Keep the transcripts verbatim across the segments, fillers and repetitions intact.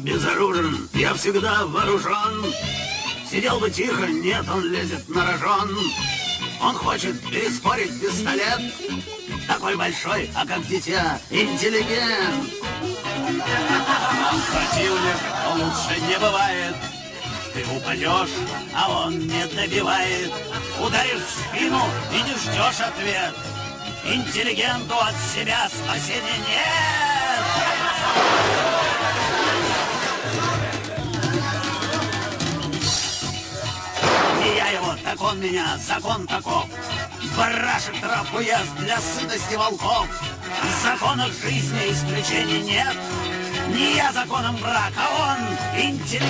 безоружен, я всегда вооружен. Сидел бы тихо, нет, он лезет на рожон. Он хочет переспорить пистолет. Такой большой, а как дитя, интеллигент. Противник лучше не бывает. Ты упадешь, а он не добивает. Ударишь в спину и не ждешь ответ. Интеллигенту от себя спасения нет. И я его, так он меня, закон таков. Барашек травку ест для сытости волков. В законах жизни исключений нет. Не я законом враг, а он интеллигент.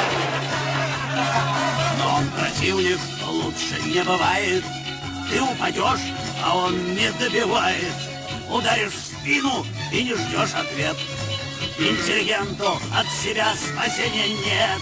Но он противник, лучше не бывает. Ты упадешь, а он не добивает. Ударишь в спину и не ждешь ответ. Интеллигенту от себя спасения нет.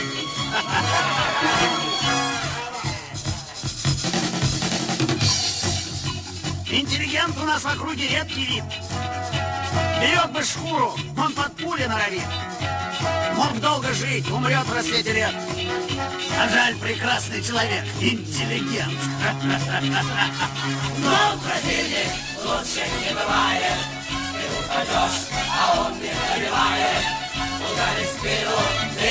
Интеллигент у нас в округе редкий вид. Берет бы шкуру, он под пули норовит. Мог долго жить, умрет в рассвете лет. А жаль, прекрасный человек, интеллигент. Но противник лучше не бывает. Ты упадешь, а он не добивает. Ударишь в спину, ты